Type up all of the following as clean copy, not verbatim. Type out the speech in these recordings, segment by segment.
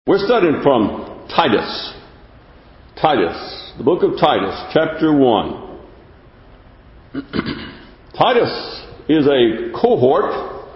We're studying from Titus. Titus, the book of Titus, chapter 1. Titus is a cohort,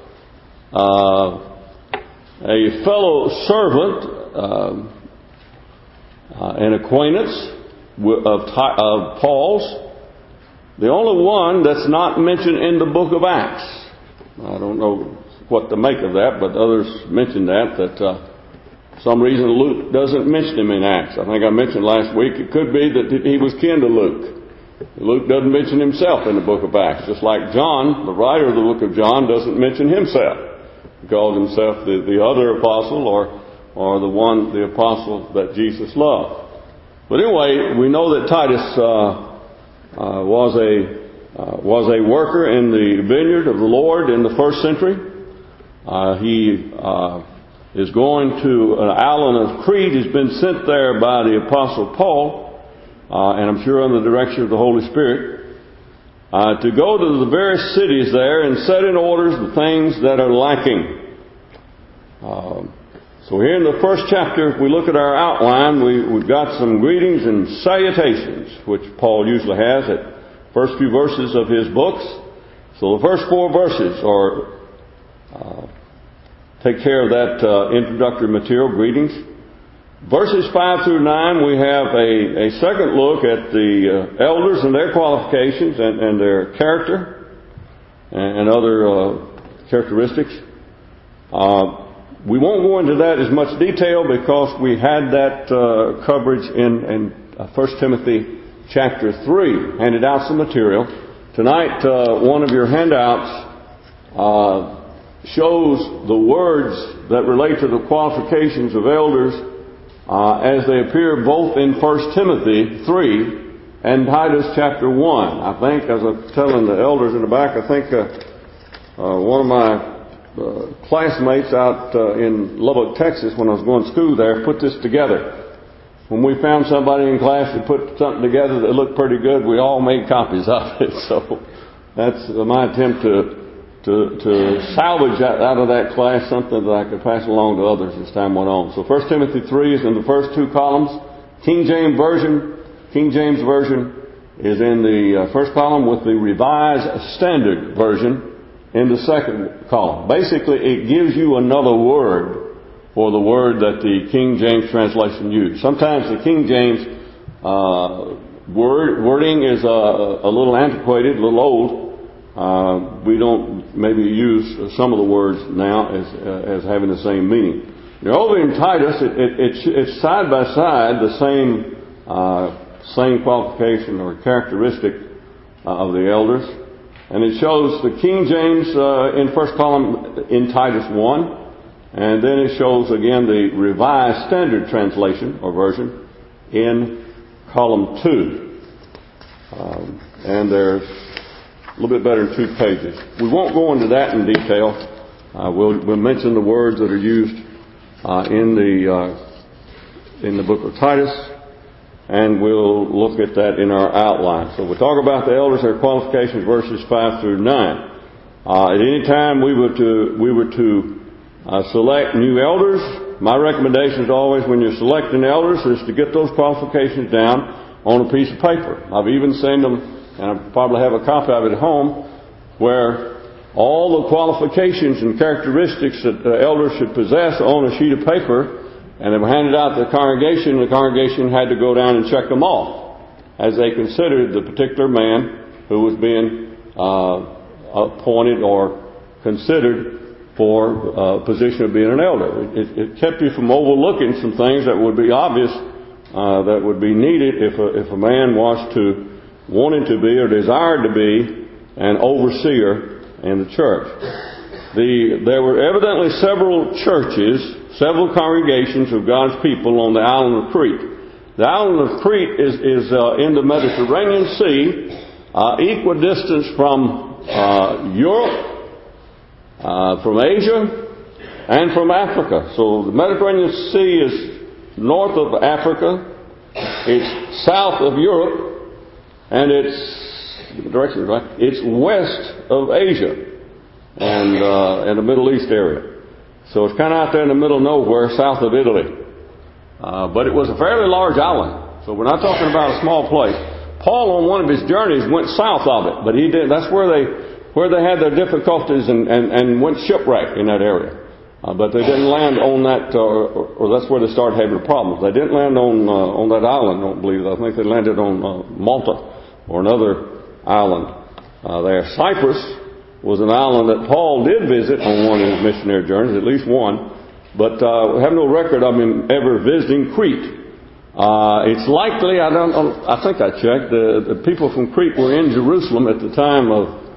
a fellow servant, an acquaintance of Paul's. The only one that's not mentioned in the book of Acts. I don't know what to make of that, but others mention that for some reason Luke doesn't mention him in Acts. I think I mentioned last week it could be that he was kin to Luke. Luke doesn't mention himself in the book of Acts, just like John, the writer of the book of John, doesn't mention himself. He calls himself the other apostle or the apostle that Jesus loved. But anyway, we know that Titus was a worker in the vineyard of the Lord in the first century. He is going to an island of Crete. He's been sent there by the Apostle Paul, and I'm sure under the direction of the Holy Spirit, to go to the various cities there and set in order the things that are lacking. So here in the first chapter, if we look at our outline, we've got some greetings and salutations, which Paul usually has at first few verses of his books. So the first 4 verses take care of that introductory material, greetings. Verses 5 through 9, we have a second look at the elders and their qualifications and their character and other characteristics. We won't go into that as much detail because we had that coverage in 1 Timothy chapter 3, handed out some material. Tonight, one of your handouts shows the words that relate to the qualifications of elders as they appear both in 1 Timothy 3 and Titus chapter 1. I think, as I'm telling the elders in the back, I think one of my classmates out in Lubbock, Texas, when I was going to school there, put this together. When we found somebody in class that put something together that looked pretty good, we all made copies of it. So that's my attempt to salvage out of that class something that I could pass along to others as time went on. So 1 Timothy 3 is in the first 2 columns. King James Version is in the first column with the Revised Standard Version in the second column. Basically, it gives you another word for the word that the King James translation used. Sometimes the King James wording is a little antiquated, a little old. We don't maybe use some of the words now as having the same meaning. Now, over in Titus, it's side by side the same qualification or characteristic of the elders, and it shows the King James in first column in Titus 1, and then it shows again the Revised Standard Translation or version in column 2, and there's a little bit better than 2 pages. We won't go into that in detail. We'll mention the words that are used in the book of Titus, and we'll look at that in our outline. So we'll talk about the elders, their qualifications, verses 5 through 9. At any time we were to select new elders, my recommendation is always when you're selecting elders is to get those qualifications down on a piece of paper. I've even seen them, and I probably have a copy of it at home, where all the qualifications and characteristics that the elders should possess on a sheet of paper, and they were handed out to the congregation, and the congregation had to go down and check them off as they considered the particular man who was being appointed or considered for a position of being an elder. It kept you from overlooking some things that would be obvious, that would be needed if a man wanted to be or desired to be an overseer in the church. There were evidently several churches, several congregations of God's people on the island of Crete. The island of Crete is in the Mediterranean Sea, equidistant from Europe, from Asia, and from Africa. So the Mediterranean Sea is north of Africa, it's south of Europe, and it's west of Asia and the Middle East area. So it's kind of out there in the middle of nowhere, south of Italy. But it was a fairly large island. So we're not talking about a small place. Paul, on one of his journeys, went south of it. But he did. That's where they had their difficulties and went shipwreck in that area. But they didn't land on that, or that's where they started having problems. They didn't land on that island, I don't believe. I think they landed on Malta, or another island there. Cyprus was an island that Paul did visit on one of his missionary journeys, at least one. But we have no record of him ever visiting Crete. It's likely, I think I checked, the people from Crete were in Jerusalem at the time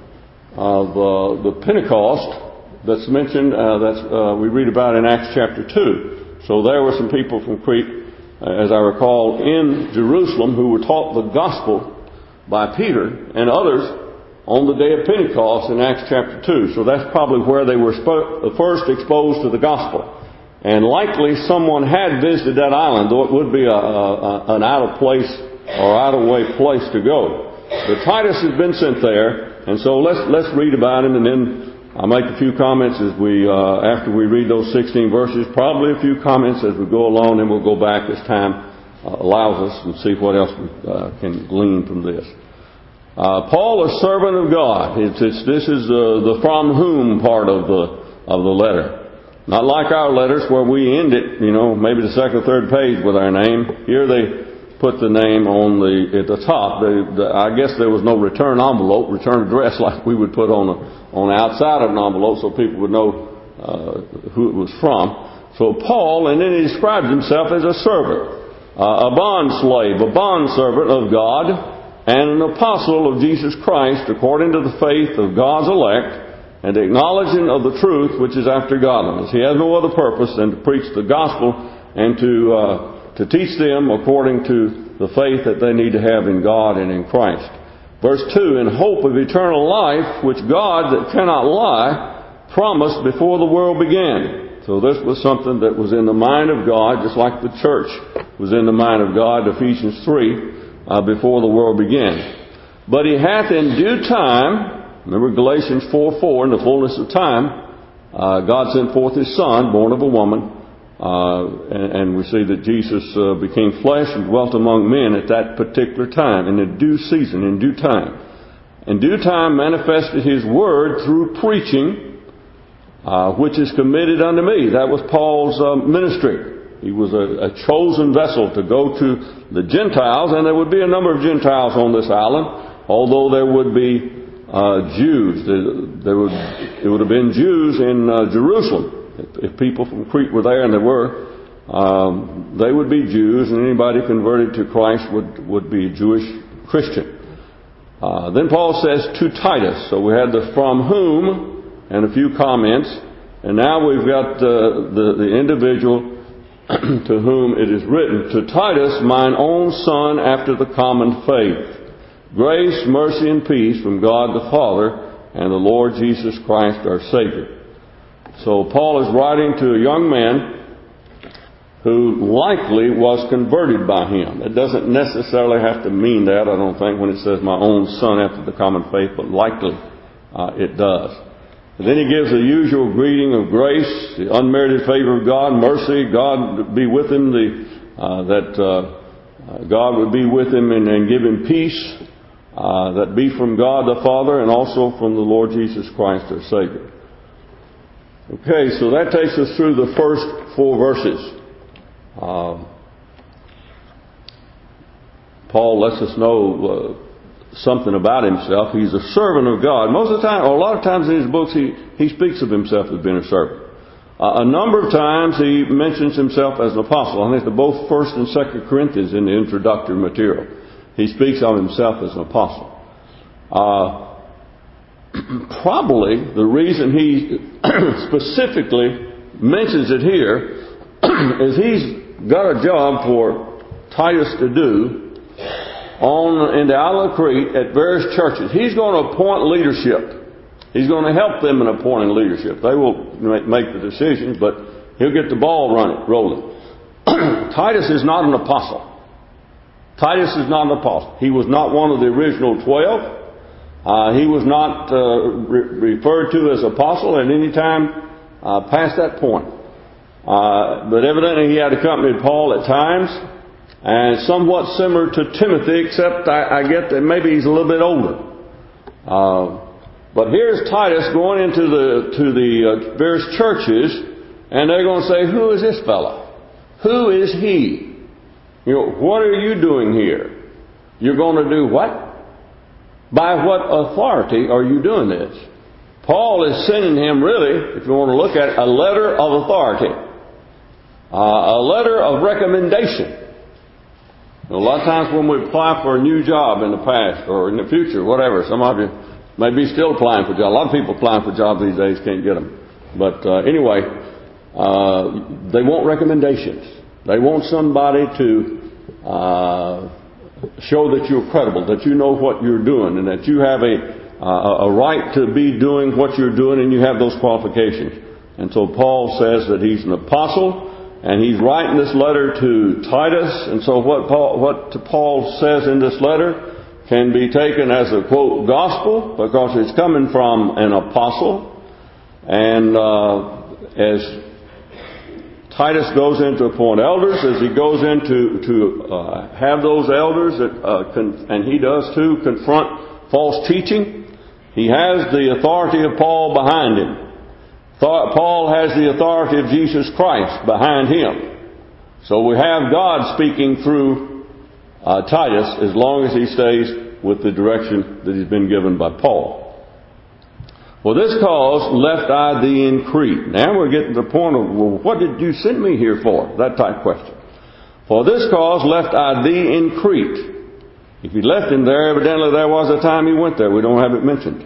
of the Pentecost that's mentioned, we read about in Acts chapter 2. So there were some people from Crete, as I recall, in Jerusalem who were taught the gospel by Peter and others on the day of Pentecost in Acts chapter 2. So that's probably where they were first exposed to the gospel. And likely someone had visited that island, though it would be an out-of-place or out-of-way place to go. But Titus has been sent there, and so let's read about him, and then I'll make a few comments as after we read those 16 verses, probably a few comments as we go along, and we'll go back as time allows us and see what else we can glean from this. Paul, a servant of God. This is the from whom part of the letter. Not like our letters where we end it, maybe the second or third page with our name. Here they put the name at the top. I guess there was no return envelope, return address like we would put on the outside of an envelope so people would know who it was from. So Paul, and then he describes himself as a servant, a bond slave, a bond servant of God, and an apostle of Jesus Christ according to the faith of God's elect, and the acknowledging of the truth which is after godliness. He has no other purpose than to preach the gospel and to teach them according to the faith that they need to have in God and in Christ. Verse 2, in hope of eternal life, which God that cannot lie promised before the world began. So this was something that was in the mind of God, just like the church was in the mind of God, Ephesians 3, before the world began. But he hath in due time, remember Galatians 4:4, in the fullness of time, God sent forth His Son, born of a woman, and we see that Jesus became flesh and dwelt among men at that particular time, in a due season, in due time. In due time manifested His Word through preaching, which is committed unto me. That was Paul's ministry. He was a chosen vessel to go to the Gentiles, and there would be a number of Gentiles on this island, although there would be Jews. It would have been Jews in Jerusalem. If people from Crete were there, and there were, they would be Jews, and anybody converted to Christ would be a Jewish Christian. Then Paul says to Titus. So we had the from whom and a few comments, and now we've got the individual to whom it is written. To Titus, mine own son after the common faith. Grace, mercy, and peace from God the Father and the Lord Jesus Christ our Savior. So Paul is writing to a young man who likely was converted by him. It doesn't necessarily have to mean that, I don't think, when it says my own son after the common faith, but likely it does. And then he gives the usual greeting of grace, the unmerited favor of God, mercy, God be with him, God would be with him and give him peace. That be from God the Father and also from the Lord Jesus Christ our Savior. Okay, so that takes us through the first 4 verses. Paul lets us know something about himself. He's a servant of God. Most of the time, or a lot of times in his books, he speaks of himself as being a servant. A number of times he mentions himself as an apostle. I think they're both 1st and 2nd Corinthians in the introductory material. He speaks of himself as an apostle. Probably the reason he specifically mentions it here is he's got a job for Titus to do in the island of Crete at various churches. He's going to appoint leadership. He's going to help them in appointing leadership. They will make the decisions, but he'll get the ball rolling. Titus is not an apostle. Titus is not an apostle. He was not one of the original 12. He was not referred to as apostle at any time past that point. But evidently he had accompanied Paul at times, and somewhat similar to Timothy, except I get that maybe he's a little bit older. But here's Titus going into the various churches, and they're going to say, who is this fellow? Who is he? What are you doing here? You're going to do what? By what authority are you doing this? Paul is sending him, really, if you want to look at it, a letter of authority. A letter of recommendation. A lot of times when we apply for a new job in the past or in the future, whatever, some of you may be still applying for jobs. A lot of people applying for jobs these days can't get them. But anyway, they want recommendations. They want somebody to show that you're credible, that you know what you're doing, and that you have a right to be doing what you're doing, and you have those qualifications. And so Paul says that he's an apostle, and he's writing this letter to Titus. And so what Paul says in this letter can be taken as a, quote, gospel, because it's coming from an apostle. And as Titus goes in to appoint elders, as he goes in to have those elders, and he does too, confront false teaching, he has the authority of Paul behind him. Paul has the authority of Jesus Christ behind him. So we have God speaking through Titus as long as he stays with the direction that he's been given by Paul. For this cause left I thee in Crete. Now we're getting to the point of, well, what did you send me here for? That type of question. For this cause left I thee in Crete. If he left him there, evidently there was a time he went there. We don't have it mentioned.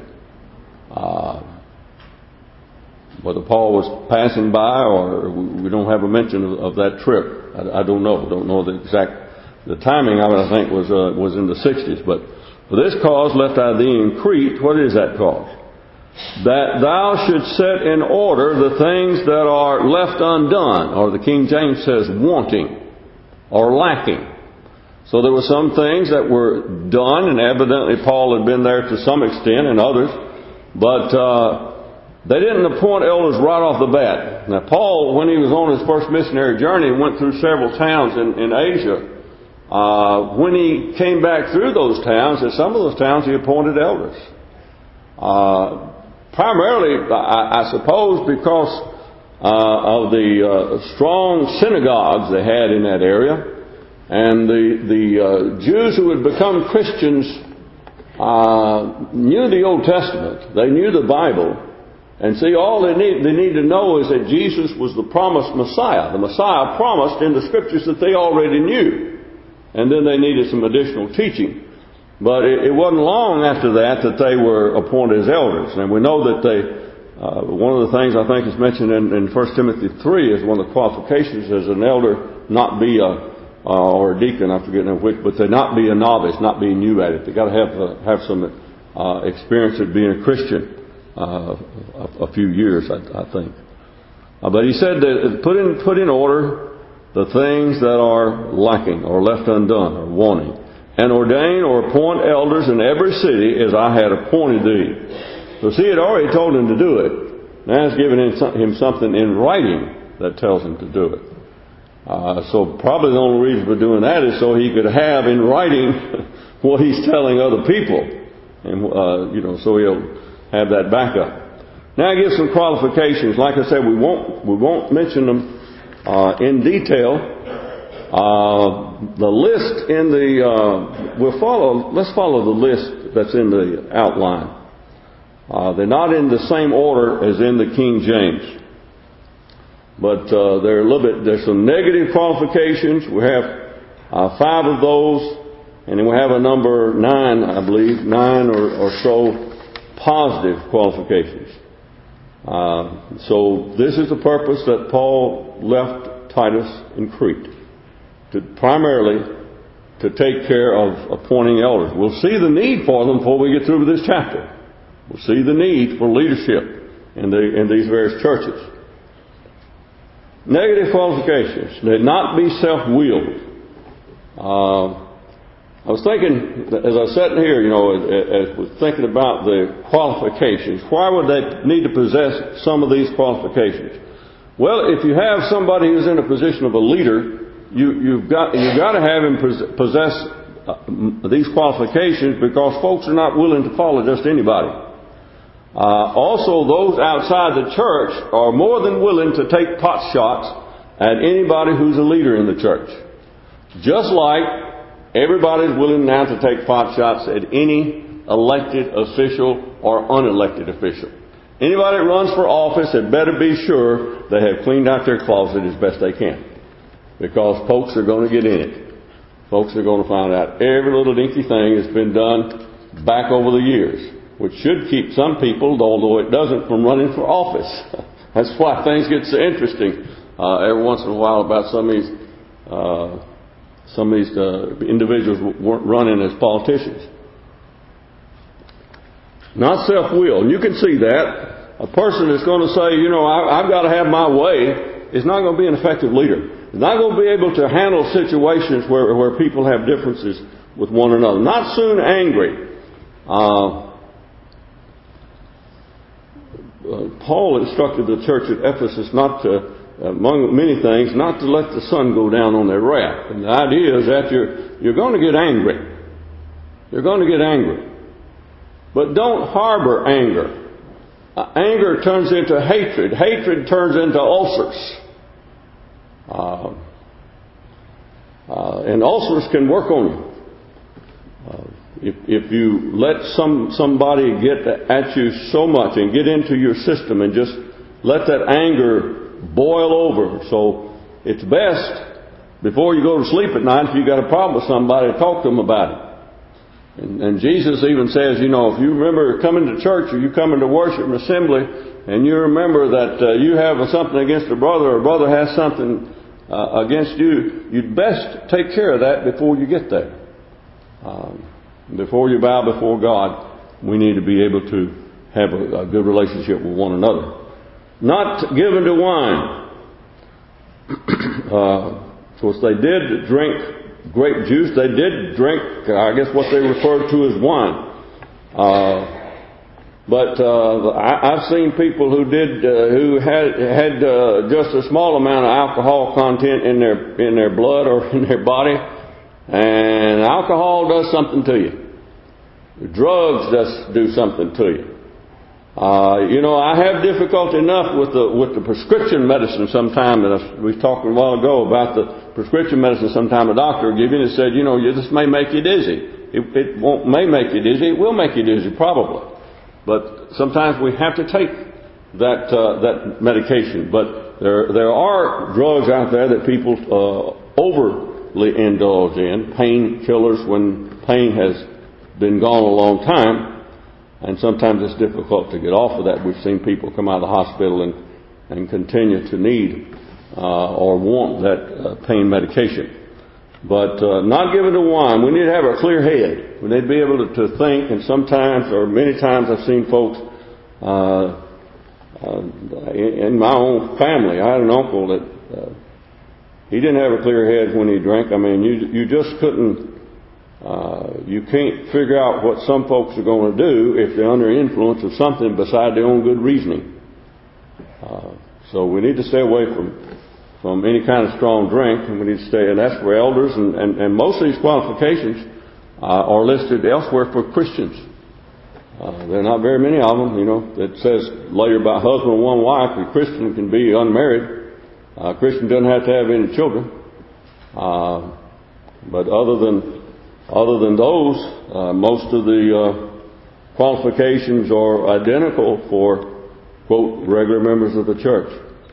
Whether Paul was passing by, or we don't have a mention of that trip. I don't know. Don't know the timing of it. I think was in the 60s. But for this cause left I thee in Crete. What is that cause? That thou should set in order the things that are left undone, or the King James says wanting or lacking. So there were some things that were done, and evidently Paul had been there to some extent, and others, but they didn't appoint elders right off the bat. Now Paul, when he was on his first missionary journey, went through several towns in Asia. When he came back through those towns, at some of those towns he appointed elders. Primarily, I suppose, because of the strong synagogues they had in that area, and the Jews who had become Christians knew the Old Testament. They knew the Bible. And see, all they need to know is that Jesus was the promised Messiah. The Messiah promised in the Scriptures that they already knew. And then they needed some additional teaching. But it wasn't long after that they were appointed as elders. And we know that one of the things I think is mentioned in 1 Timothy 3 is one of the qualifications as an elder not be or a deacon, I forget which, but they not be a novice, not be new at it. They got to have some experience at being a Christian. A few years, I think. But he said that put in order the things that are lacking or left undone or wanting, and ordain or appoint elders in every city as I had appointed thee. So see, he had already told him to do it. Now he's given him something in writing that tells him to do it. So probably the only reason for doing that is so he could have in writing what he's telling other people, and so he'll have that backup. Now I give some qualifications. Like I said, we won't mention them in detail. The list in let's follow the list that's in the outline. They're not in the same order as in the King James, but there's some negative qualifications. We have 5 of those, and then we have a number 9, I believe, 9 or so positive qualifications. So this is the purpose that Paul left Titus in Crete, primarily to take care of appointing elders. We'll see the need for them before we get through with this chapter. We'll see the need for leadership in these various churches. Negative qualifications. They not be self-willed. I was thinking, as I sat here, as was thinking about the qualifications, why would they need to possess some of these qualifications? Well, if you have somebody who's in a position of a leader, you've got to have him possess these qualifications, because folks are not willing to follow just anybody. Also, those outside the church are more than willing to take pot shots at anybody who's a leader in the church. Just like everybody's willing now to take pot shots at any elected official or unelected official. Anybody that runs for office had better be sure they have cleaned out their closet as best they can, because folks are going to get in it. Folks are going to find out every little dinky thing that's been done back over the years, which should keep some people, although it doesn't, from running for office. That's why things get so interesting every once in a while about some of these individuals running as politicians. Not self-will. And you can see that. A person that's going to say, I've got to have my way, is not going to be an effective leader. He's not going to be able to handle situations where people have differences with one another. Not soon angry. Paul instructed the church at Ephesus not to, among many things, not to let the sun go down on their wrath. And the idea is that you're going to get angry. You're going to get angry. But don't harbor anger. Anger turns into hatred. Hatred turns into ulcers. And ulcers can work on you. If you let somebody get at you so much and get into your system and just let that anger boil over. So it's best, before you go to sleep at night, if you got a problem with somebody, to talk to them about it. And Jesus even says, if you remember coming to church, or you coming to worship and assembly, and you remember that you have something against a brother, or a brother has something against you, you'd best take care of that before you get there. Before you bow before God, we need to be able to have a good relationship with one another. Not given to wine. Of course, they did drink grape juice. They did drink, I guess, what they referred to as wine. But I've seen people who had just a small amount of alcohol content in their blood or in their body, and alcohol does something to you. Drugs does do something to you. I have difficulty enough with the prescription medicine sometime. We was talking a while ago about the prescription medicine. Sometime a doctor will give you and said, this may make you dizzy. It may make you dizzy. It will make you dizzy, probably. But sometimes we have to take that medication. But there are drugs out there that people overly indulge in, painkillers when pain has been gone a long time. And sometimes it's difficult to get off of that. We've seen people come out of the hospital and continue to need or want that pain medication. But not given to wine. We need to have a clear head. We need to be able to think. And sometimes, or many times, I've seen folks in my own family. I had an uncle that he didn't have a clear head when he drank. I mean, you just couldn't. You can't figure out what some folks are going to do if they're under influence of something beside their own good reasoning. So we need to stay away from any kind of strong drink, and we need to stay, and that's for elders, and most of these qualifications are listed elsewhere for Christians. There are not very many of them, that says later about husband and one wife. A Christian can be unmarried. A Christian doesn't have to have any children. But other than those, most of the qualifications are identical for, quote, regular members of the church.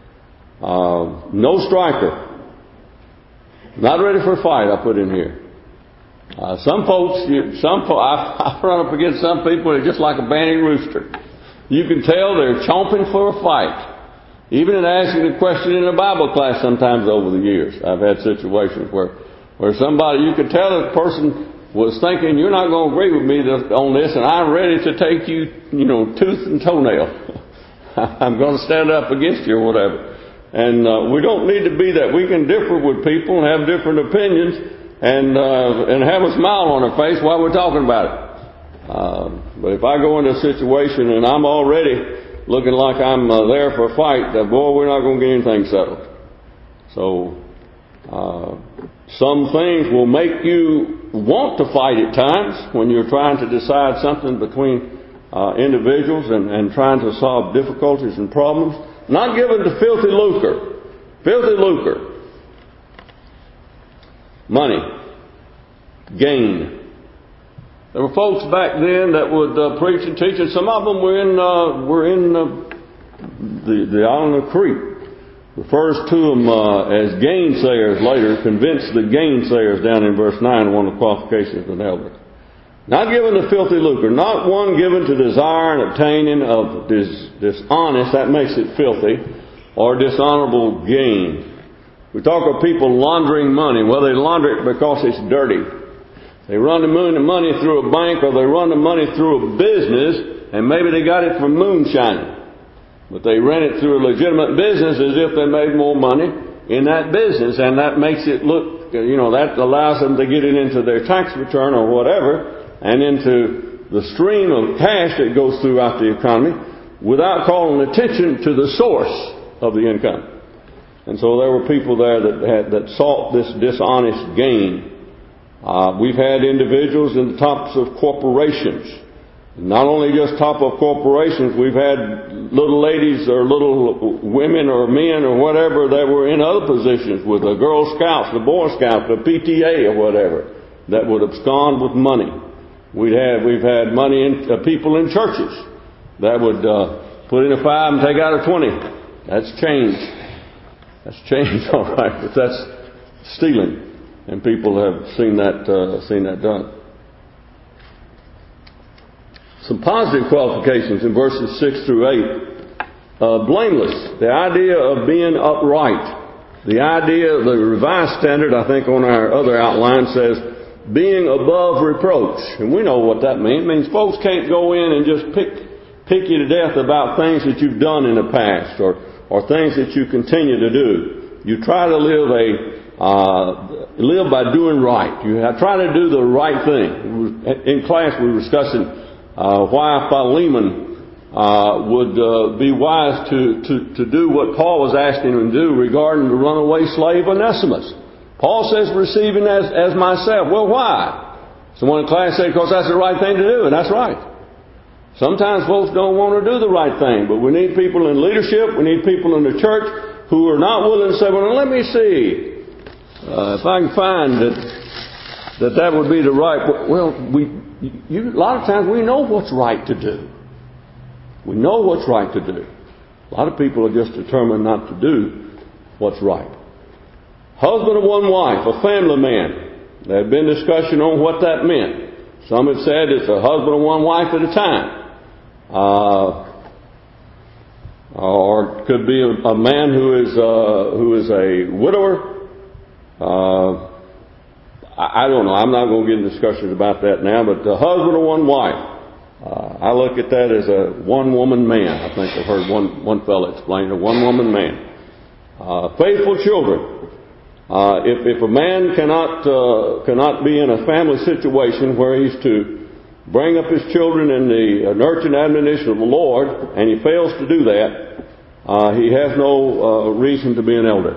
No striker. Not ready for a fight, I put in here. Some folks, I've run up against some people that are just like a banning rooster. You can tell they're chomping for a fight. Even in asking a question in a Bible class sometimes over the years. I've had situations where somebody, you could tell that person was thinking, you're not going to agree with me on this, and I'm ready to take you, tooth and toenail. I'm going to stand up against you or whatever. And we don't need to be that. We can differ with people and have different opinions and have a smile on our face while we're talking about it. But if I go into a situation and I'm already looking like I'm there for a fight, boy, we're not going to get anything settled. So, some things will make you want to fight at times when you're trying to decide something between individuals and trying to solve difficulties and problems. Not given to filthy lucre. Filthy lucre. Money. Gain. There were folks back then that would preach and teach, and some of them were in the island of Crete. Refers to them as gainsayers later, convinced the gainsayers down in verse 9, one of the qualifications of an elder. Not given to filthy lucre, not one given to desire and obtaining of dishonest, that makes it filthy, or dishonorable gain. We talk of people laundering money. Well, they launder it because it's dirty. They run the money through a bank, or they run the money through a business, and maybe they got it from moonshining. But they rent it through a legitimate business as if they made more money in that business, and that makes it look, that allows them to get it into their tax return or whatever, and into the stream of cash that goes throughout the economy without calling attention to the source of the income. And so there were people there that sought this dishonest gain. We've had individuals in the tops of corporations. Not only just top of corporations, we've had little ladies or little women or men or whatever that were in other positions with the Girl Scouts, the Boy Scouts, the PTA or whatever, that would abscond with money. We've had money in people in churches that would put in a 5 and take out a 20. That's change. That's change, all right, but that's stealing. And people have seen that done. Some positive qualifications in verses 6 through 8. Blameless. The idea of being upright. The idea, the Revised Standard, I think on our other outline says, being above reproach. And we know what that means. It means folks can't go in and just pick you to death about things that you've done in the past or things that you continue to do. You try to live by doing right. You try to do the right thing. In class we were discussing why Philemon would be wise to do what Paul was asking him to do regarding the runaway slave Onesimus. Paul says, receiving as myself. Well, why? Someone in class said, because that's the right thing to do, and that's right. Sometimes folks don't want to do the right thing, but we need people in leadership, we need people in the church who are not willing to say, well, let me see if I can find that would be the right. Well, a lot of times we know what's right to do. We know what's right to do. A lot of people are just determined not to do what's right. Husband of one wife, a family man. There had been discussion on what that meant. Some have said it's a husband of one wife at a time. Or it could be a man who is a widower. I don't know. I'm not going to get into discussions about that now. But the husband of one wife. I look at that as a one-woman man. I think I've heard one fellow explain a one-woman man. Faithful children. If a man cannot be in a family situation where he's to bring up his children in the nurture and admonition of the Lord, and he fails to do that, he has no reason to be an elder.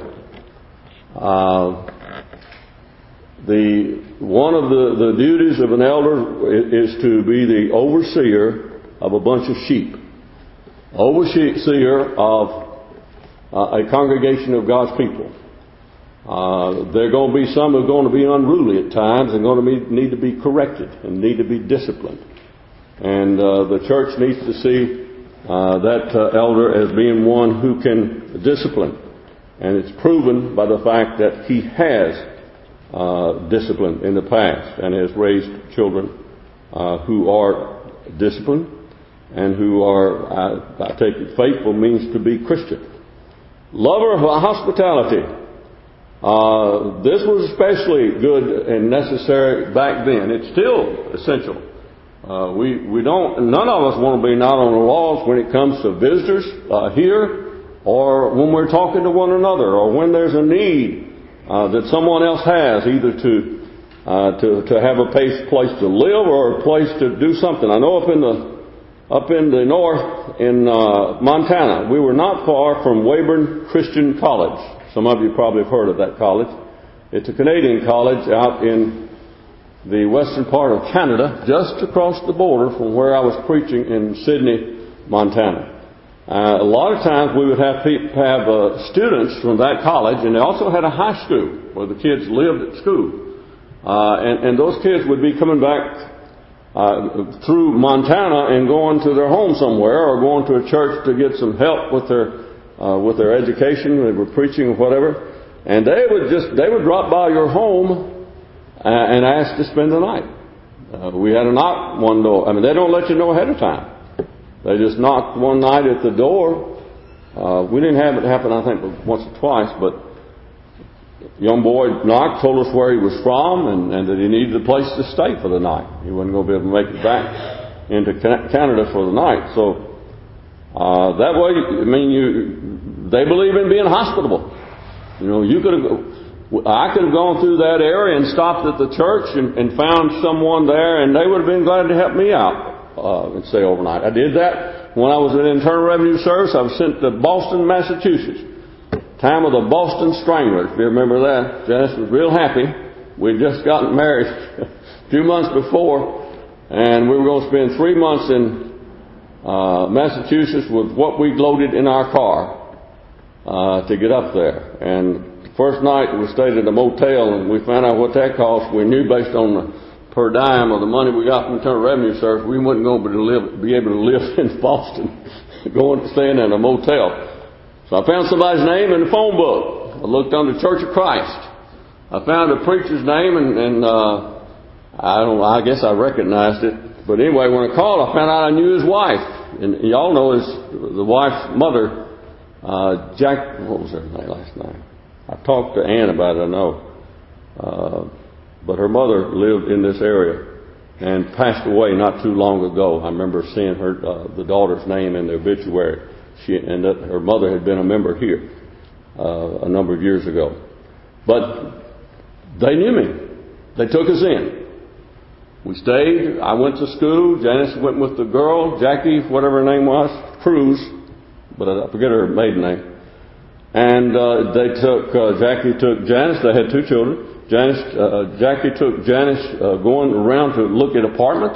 One of the duties of an elder is to be the overseer of a bunch of sheep. Overseer of a congregation of God's people. There are going to be some who are going to be unruly at times and going to need to be corrected and need to be disciplined. And the church needs to see that elder as being one who can discipline. And it's proven by the fact that he has disciplined in the past and has raised children who are disciplined and who are, I take it, faithful means to be Christian. Lover of hospitality. This was especially good and necessary back then. It's still essential. None of us want to be not on the laws when it comes to visitors here, or when we're talking to one another, or when there's a need that someone else has, either to have a place to live or a place to do something. I know up in up in the north in Montana. We were not far from Weyburn Christian College. Some of you probably have heard of that college. It's a Canadian college out in the western part of Canada, just across the border from where I was preaching in Sydney, Montana. A lot of times we would have students from that college, and they also had a high school where the kids lived at school. And those kids would be coming back through Montana and going to their home somewhere, or going to a church to get some help with their education. They were preaching or whatever, and they would drop by your home and ask to spend the night. We had a knock one door. I mean, they don't let you know ahead of time. They just knocked one night at the door. We didn't have it happen, I think, once or twice, but young boy knocked, told us where he was from, and that he needed a place to stay for the night. He wasn't going to be able to make it back into Canada for the night. So that way, I mean, they believe in being hospitable. You know, I could have gone through that area and stopped at the church and found someone there, and they would have been glad to help me out and stay overnight. I did that when I was in Internal Revenue Service. I was sent to Boston, Massachusetts. Time of the Boston Stranglers, if you remember that. Janice was real happy. We'd just gotten married a few months before, and we were going to spend 3 months in Massachusetts with what we loaded in our car to get up there. And the first night we stayed at a motel, and we found out what that cost. We knew based on the per dime of the money we got from Internal Revenue Service, we wasn't going to be able to live in Boston, staying in a motel. So I found somebody's name in the phone book. I looked under Church of Christ. I found a preacher's name, and I don't know, I guess I recognized it. But anyway, when I called, I found out I knew his wife. And y'all know the wife's mother, what was her name last name? I talked to Ann about it, I know. But her mother lived in this area and passed away not too long ago. I remember seeing the daughter's name in the obituary. Her mother had been a member here a number of years ago. But they knew me. They took us in. We stayed. I went to school. Janice went with the girl, Jackie, whatever her name was, Cruz, but I forget her maiden name. And Jackie took Janice. They had 2 children. Jackie took Janice going around to look at apartments.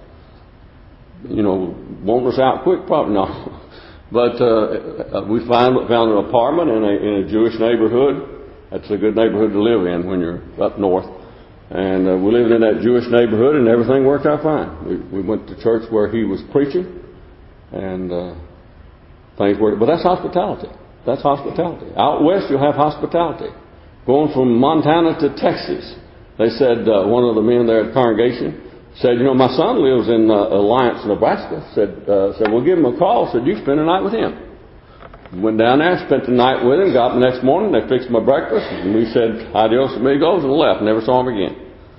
You know, wanting us out quick, probably not. But we found an apartment in a Jewish neighborhood. That's a good neighborhood to live in when you're up north. And we lived in that Jewish neighborhood, and everything worked out fine. We went to church where he was preaching, and things worked. But that's hospitality. That's hospitality. Out west, you'll have hospitality. Going from Montana to Texas, they said, one of the men there at the congregation said, you know, my son lives in Alliance, Nebraska. Said, we'll give him a call. Said, you spend the night with him. Went down there, spent the night with him, got up the next morning, they fixed my breakfast, and we said, adios amigos, and left. Never saw him again.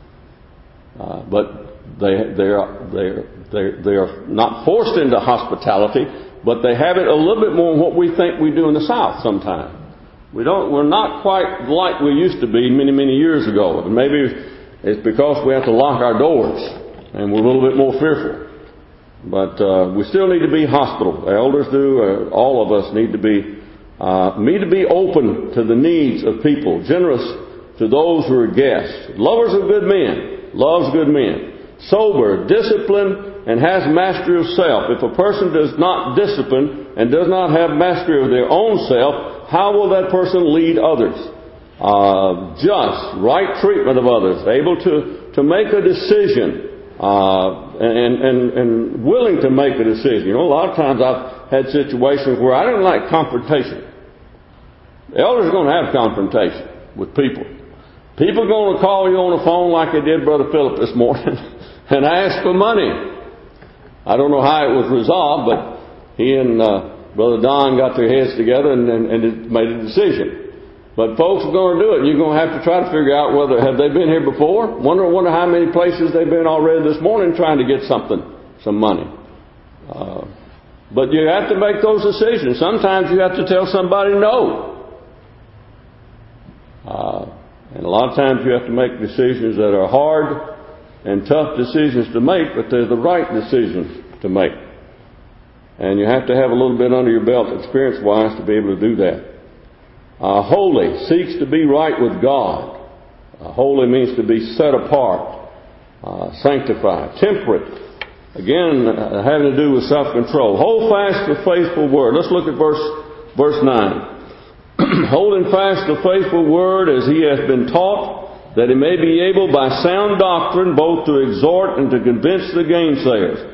But they are not forced into hospitality, but they have it a little bit more than what we think we do in the South sometimes. We're not quite like we used to be many, many years ago. And maybe it's because we have to lock our doors and we're a little bit more fearful. But we still need to be hospitable. The elders do. All of us need to be open to the needs of people, generous to those who are guests, lovers of good men, loves good men, sober, disciplined, and has mastery of self. If a person does not discipline and does not have mastery of their own self, how will that person lead others? Just, right treatment of others, able to make a decision, and willing to make a decision. You know, a lot of times I've had situations where I didn't like confrontation. The elders are going to have confrontation with people. People are going to call you on the phone like they did Brother Philip this morning and ask for money. I don't know how it was resolved, but he and Brother Don got their heads together and made a decision. But folks are going to do it. You're going to have to try to figure out whether have they been here before. Wonder how many places they've been already this morning trying to get some money. But you have to make those decisions. Sometimes you have to tell somebody no. And a lot of times you have to make decisions that are hard and tough decisions to make, but they're the right decisions to make. And you have to have a little bit under your belt experience-wise to be able to do that. Holy seeks to be right with God. Holy means to be set apart, sanctified. Temperate, again, having to do with self-control. Hold fast the faithful word. Let's look at verse 9. Holding fast the faithful word as he hath been taught, that he may be able by sound doctrine both to exhort and to convince the gainsayers.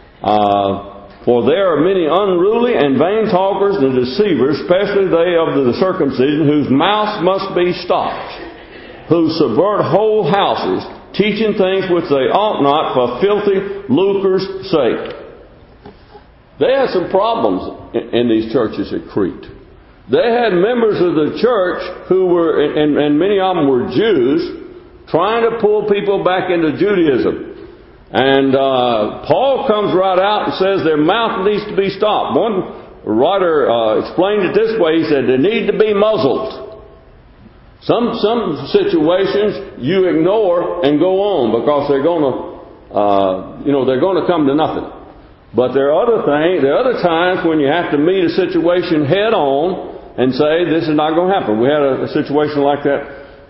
For there are many unruly and vain talkers and deceivers, especially they of the circumcision, whose mouths must be stopped, who subvert whole houses, teaching things which they ought not for filthy lucre's sake. They had some problems in these churches at Crete. They had members of the church who were, and many of them were Jews, trying to pull people back into Judaism. And Paul comes right out and says their mouth needs to be stopped. One writer explained it this way. He said they need to be muzzled. Some situations you ignore and go on because they're going to, they're going to come to nothing. But there are other times when you have to meet a situation head on and say this is not going to happen. We had a situation like that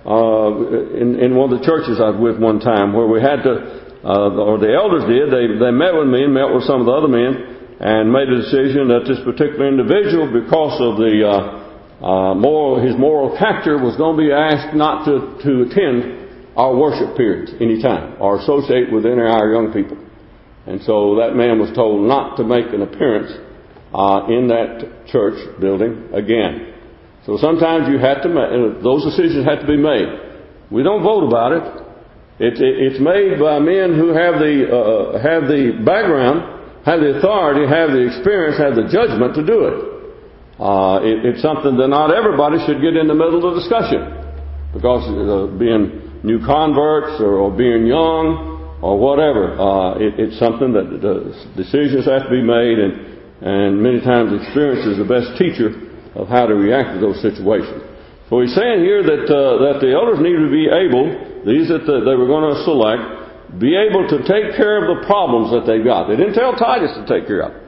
in one of the churches I was with one time, where we had to. Or the elders did, they met with me and met with some of the other men and made a decision that this particular individual, because of his moral character, was going to be asked not to attend our worship periods anytime or associate with any of our young people. And so that man was told not to make an appearance in that church building again. So sometimes those decisions have to be made. We don't vote about it. It's made by men who have the background, have the authority, have the experience, have the judgment to do it. It's something that not everybody should get in the middle of the discussion, because being new converts or being young or whatever, it's something that decisions have to be made, and many times experience is the best teacher of how to react to those situations. So he's saying here that the elders need to be able, these that they were going to select, be able to take care of the problems that they've got. They didn't tell Titus to take care of it.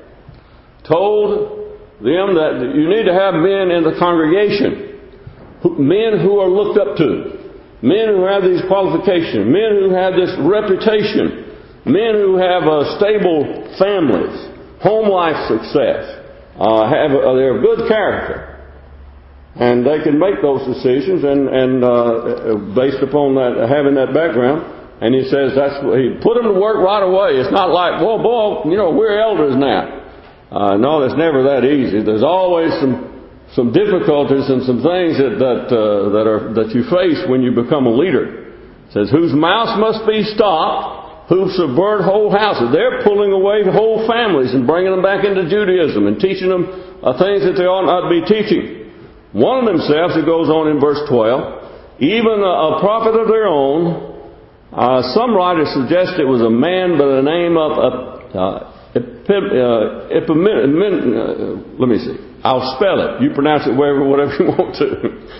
Told them that you need to have men in the congregation, men who are looked up to, men who have these qualifications, men who have this reputation, men who have stable families, home life success, they have good character. And they can make those decisions and based upon that, having that background. And he says he put them to work right away. It's not like, well, boy, we're elders now. No, it's never that easy. There's always some difficulties and some things that you face when you become a leader. It says, whose mouths must be stopped, who subvert whole houses. They're pulling away whole families and bringing them back into Judaism and teaching them things that they ought not be teaching. One of themselves, it goes on in verse 12, even a prophet of their own. Some writers suggest it was a man by the name of let me see. I'll spell it. You pronounce it whatever you want to.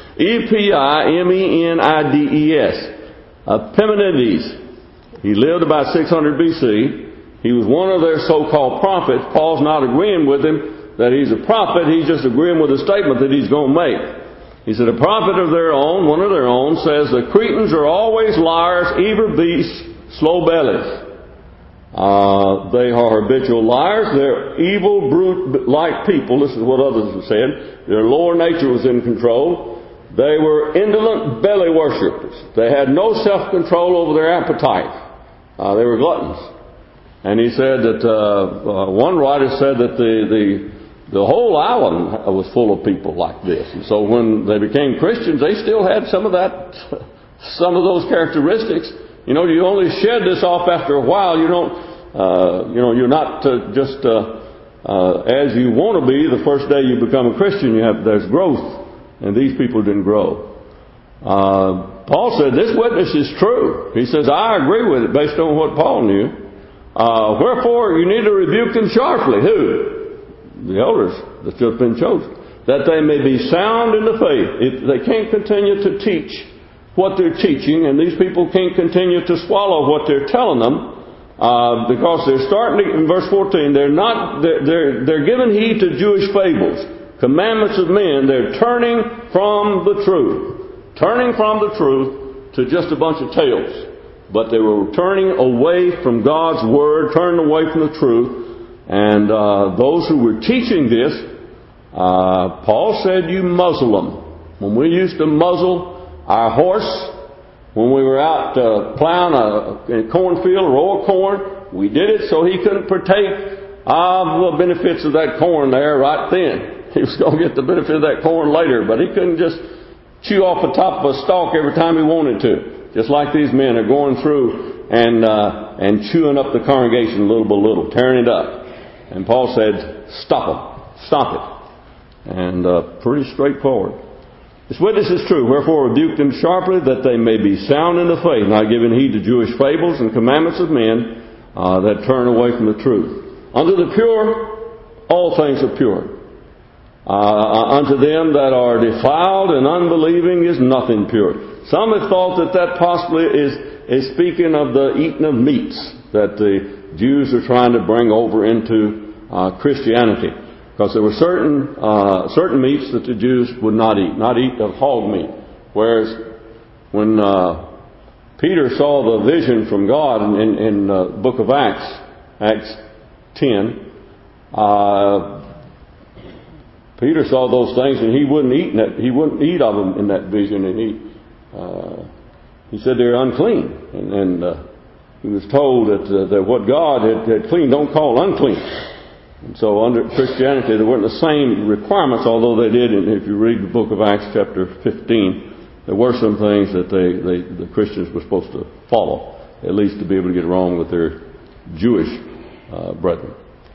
Epimenides. Epimenides. He lived about 600 BC. He was one of their so-called prophets. Paul's not agreeing with him that he's a prophet. He's just agreeing with the statement that he's going to make. He said, a prophet of their own, one of their own, says the Cretans are always liars, evil beasts, slow bellies. They are habitual liars. They're evil, brute-like people. This is what others have said. Their lower nature was in control. They were indolent belly worshippers. They had no self-control over their appetite. They were gluttons. And he said that one writer said that the whole island was full of people like this. And so when they became Christians, they still had some of those characteristics. You only shed this off after a while. You don't, you're not just as you want to be the first day you become a Christian. There's growth, and these people didn't grow. Paul said this witness is true. He says, I agree with it based on what Paul knew. Wherefore you need to rebuke them sharply. Who? The elders that have been chosen, that they may be sound in the faith. They can't continue to teach what they're teaching, and these people can't continue to swallow what they're telling them. Because they're starting in verse 14. They're giving heed to Jewish fables, commandments of men. They're turning from the truth, to just a bunch of tales. But they were turning away from God's Word, turning away from the truth. And those who were teaching this, Paul said, you muzzle them. When we used to muzzle our horse, when we were out plowing a cornfield, a row of corn, we did it so he couldn't partake of the benefits of that corn there right then. He was going to get the benefit of that corn later, but he couldn't just chew off the top of a stalk every time he wanted to. Just like these men are going through and chewing up the congregation little by little, tearing it up. And Paul said, stop it. And pretty straightforward. This witness is true, wherefore rebuke them sharply, that they may be sound in the faith, not giving heed to Jewish fables and commandments of men that turn away from the truth. Unto the pure, all things are pure. Unto them that are defiled and unbelieving is nothing pure. Some have thought that possibly is speaking of the eating of meats that the Jews are trying to bring over into Christianity. Because there were certain meats that the Jews would not eat of hog meat. Whereas when Peter saw the vision from God in the book of Acts 10, Peter saw those things and he wouldn't eat of them in that vision, and he said they're unclean, and he was told that what God had clean, don't call unclean. And so under Christianity, there weren't the same requirements, although they did. And if you read the book of Acts chapter 15, there were some things that the Christians were supposed to follow, at least to be able to get along with their Jewish brethren.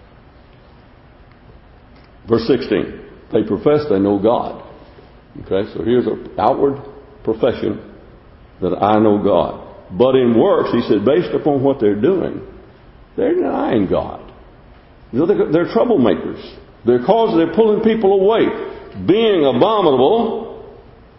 Verse 16, they profess they know God. Okay, so here's an outward profession that I know God. But in works, he said, based upon what they're doing, they're denying God. You know, they're troublemakers. They're pulling people away. Being abominable,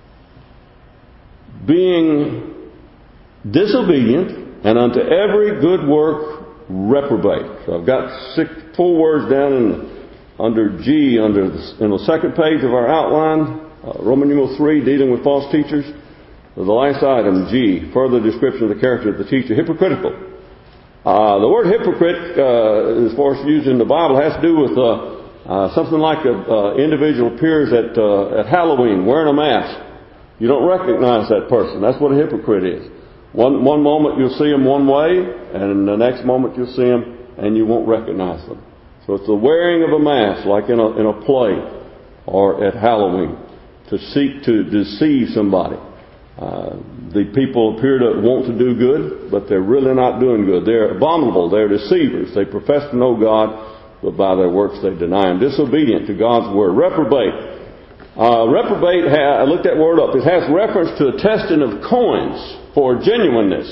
being disobedient, and unto every good work reprobate. So I've got 4 words down under G, in the second page of our outline, Roman numeral 3, dealing with false teachers. The last item, G, further description of the character of the teacher, hypocritical. The word hypocrite, as far as used in the Bible, has to do with something like an individual appears at Halloween wearing a mask. You don't recognize that person. That's what a hypocrite is. One moment you'll see them one way, and the next moment you'll see them and you won't recognize them. So it's the wearing of a mask, like in a play or at Halloween, to seek to deceive somebody. The people appear to want to do good, but they're really not doing good. They're abominable. They're deceivers. They profess to know God, but by their works they deny Him. Disobedient to God's Word. Reprobate. Reprobate, I looked that word up. It has reference to the testing of coins for genuineness.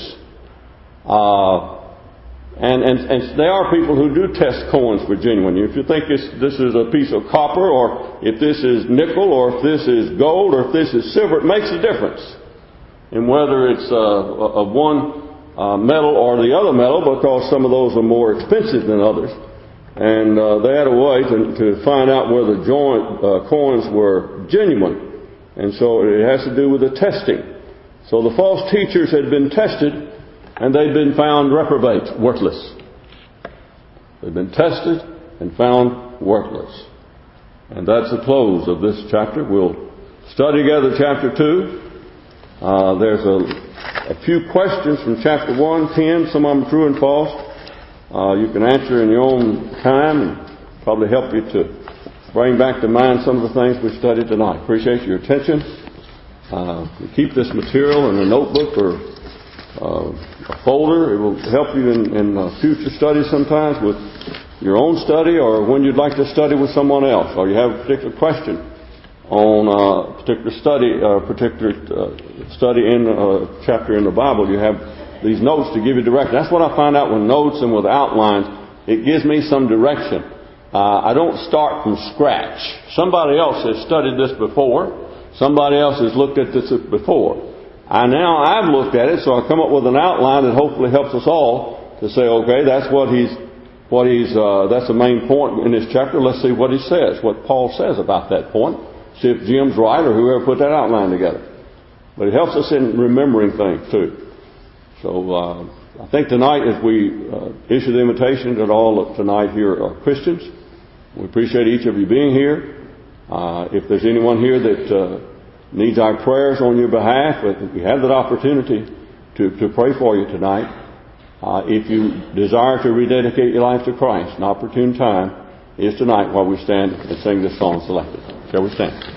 And there are people who do test coins for genuine. If you think this is a piece of copper, or if this is nickel, or if this is gold, or if this is silver, it makes a difference in whether it's of one metal or the other metal, because some of those are more expensive than others. And they had a way to find out whether coins were genuine. And so it has to do with the testing. So the false teachers had been tested, and they'd been found reprobate, worthless. They've been tested and found worthless. And that's the close of this chapter. We'll study together chapter 2. There's a few questions from chapter 1, 10, some of them true and false. You can answer in your own time and probably help you to bring back to mind some of the things we studied tonight. Appreciate your attention. Keep this material in a notebook or a folder. It will help you in future studies sometimes with your own study, or when you'd like to study with someone else, or you have a particular question on a particular study in a chapter in the Bible. You have these notes to give you direction. That's what I find out with notes and with outlines. It gives me some direction. I don't start from scratch. Somebody else has studied this before. Somebody else has looked at this before. I've looked at it, so I come up with an outline that hopefully helps us all to say, okay, that's that's the main point in this chapter. Let's see what he says, what Paul says about that point. See if Jim's right or whoever put that outline together. But it helps us in remembering things too. So I think tonight, as we issue the invitation that all of tonight here are Christians, we appreciate each of you being here. If there's anyone here that needs our prayers on your behalf, we have that opportunity to pray for you tonight. If you desire to rededicate your life to Christ, an opportune time is tonight while we stand and sing this song selected. Shall we stand?